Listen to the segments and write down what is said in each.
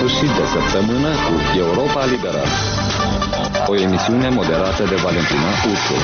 sfârșit de săptămână cu Europa Liberă. O emisiune moderată de Valentina Uțu.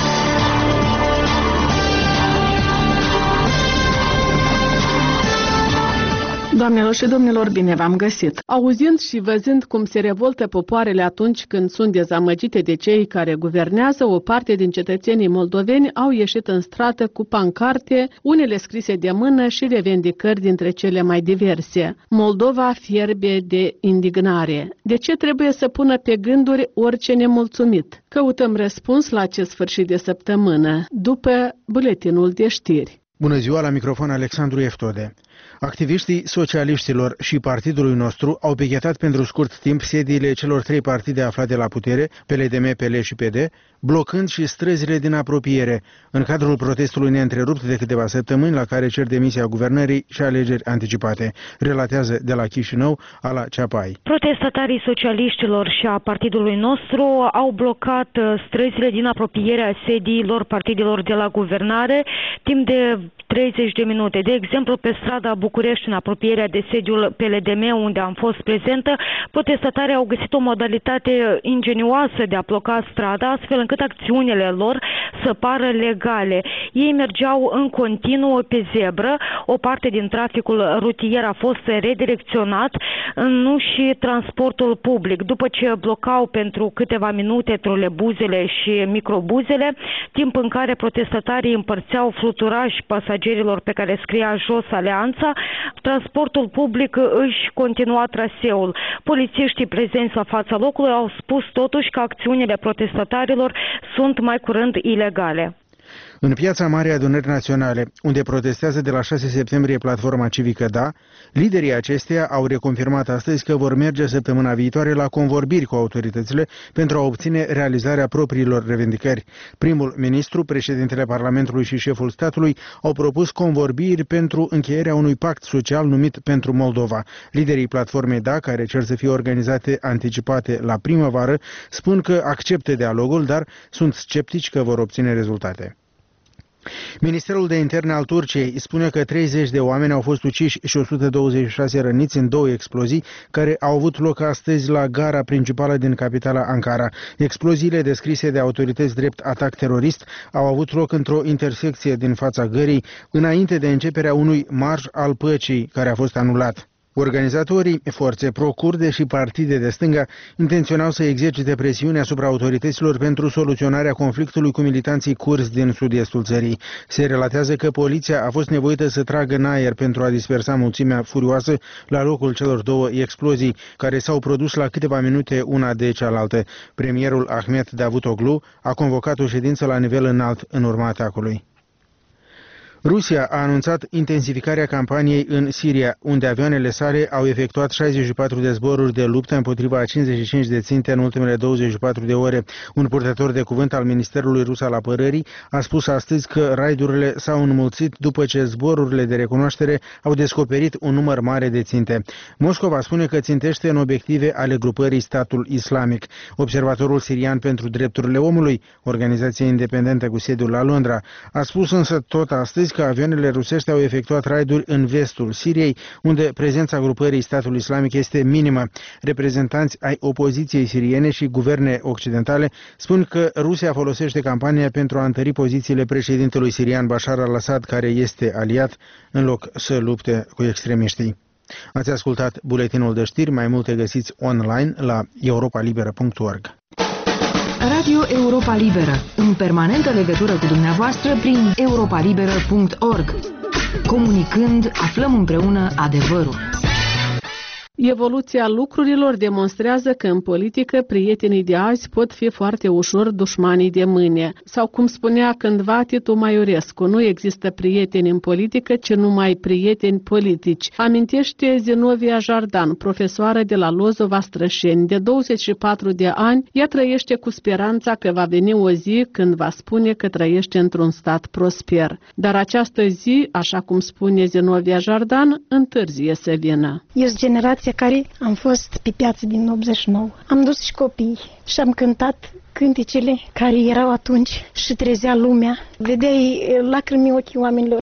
Doamnelor și domnilor, bine v-am găsit! Auzind și văzând cum se revoltă popoarele atunci când sunt dezamăgite de cei care guvernează, o parte din cetățenii moldoveni au ieșit în stradă cu pancarte, unele scrise de mână și revendicări dintre cele mai diverse. Moldova fierbe de indignare. De ce trebuie să pună pe gânduri orice nemulțumit? Căutăm răspuns la acest sfârșit de săptămână, după buletinul de știri. Bună ziua, la microfon Alexandru Eftode. Activiștii socialiștilor și partidului nostru au pichetat pentru scurt timp sediile celor trei partide aflate la putere, PLDM, PL și PD, blocând și străzile din apropiere, în cadrul protestului neîntrerupt de câteva săptămâni la care cer demisia guvernării și alegeri anticipate, relatează de la Chișinău Ala Ceapai. Protestatarii socialiștilor și a partidului nostru au blocat străzile din apropierea sediilor partidelor de la guvernare timp de 30 de minute. De exemplu, pe strada București, în apropierea de sediul PLDM, unde am fost prezentă, protestatarii au găsit o modalitate ingenioasă de a bloca strada, astfel încât acțiunile lor să pară legale. Ei mergeau în continuu pe zebră, o parte din traficul rutier a fost redirecționat, nu și transportul public. După ce blocau pentru câteva minute trolebuzele și microbuzele, timp în care protestatarii împărțeau fluturași pasagerilor pe care scria jos Alianța, transportul public își continua traseul. Polițiștii prezenți la fața locului au spus totuși că acțiunile protestatarilor sunt mai curând ilegale. În Piața Marii Adunări Naționale, unde protestează de la 6 septembrie platforma civică DA, liderii acesteia au reconfirmat astăzi că vor merge săptămâna viitoare la convorbiri cu autoritățile pentru a obține realizarea propriilor revendicări. Primul ministru, președintele Parlamentului și șeful statului au propus convorbiri pentru încheierea unui pact social numit Pentru Moldova. Liderii platformei DA, care cer să fie organizate anticipate la primăvară, spun că acceptă dialogul, dar sunt sceptici că vor obține rezultate. Ministerul de Interne al Turciei spune că 30 de oameni au fost uciși și 126 răniți în două explozii care au avut loc astăzi la gara principală din capitala Ankara. Exploziile descrise de autorități drept atac terorist au avut loc într-o intersecție din fața gării, înainte de începerea unui marș al păcii care a fost anulat. Organizatorii, forțe pro-kurde și partide de stânga intenționau să exercite presiune asupra autorităților pentru soluționarea conflictului cu militanții kurzi din sud-estul țării. Se relatează că poliția a fost nevoită să tragă în aer pentru a dispersa mulțimea furioasă la locul celor două explozii, care s-au produs la câteva minute una de cealaltă. Premierul Ahmet Davutoglu a convocat o ședință la nivel înalt în urma atacului. Rusia a anunțat intensificarea campaniei în Siria, unde avioanele sale au efectuat 64 de zboruri de luptă împotriva a 55 de ținte în ultimele 24 de ore. Un purtător de cuvânt al Ministerului Rus al Apărării a spus astăzi că raidurile s-au înmulțit după ce zborurile de recunoaștere au descoperit un număr mare de ținte. Moscova spune că țintește în obiective ale grupării Statul Islamic. Observatorul sirian pentru drepturile omului, organizație independentă cu sediul la Londra, a spus însă tot astăzi că avioanele rusești au efectuat raiduri în vestul Siriei, unde prezența grupării Statul Islamic este minimă. Reprezentanți ai opoziției siriene și guverne occidentale spun că Rusia folosește campania pentru a întări pozițiile președintelui sirian Bashar al-Assad, care este aliat, în loc să lupte cu extremiștii. Ați ascultat buletinul de știri, mai multe găsiți online la europalibera.org. Radio Europa Liberă, în permanentă legătură cu dumneavoastră prin europalibera.org. Comunicând, aflăm împreună adevărul. Evoluția lucrurilor demonstrează că în politică prietenii de azi pot fi foarte ușor dușmanii de mâine. Sau cum spunea cândva Titu Maiorescu, nu există prieteni în politică, ci numai prieteni politici. Amintește Zinovia Jardan, profesoară de la Lozova Strășeni. De 24 de ani, ea trăiește cu speranța că va veni o zi când va spune că trăiește într-un stat prosper. Dar această zi, așa cum spune Zinovia Jardan, întârzie să vină. Ești generația care am fost pe piață din 89. Am dus și copii și am cântat cântecele care erau atunci și trezea lumea. Vedeai lacrimi ochii oamenilor.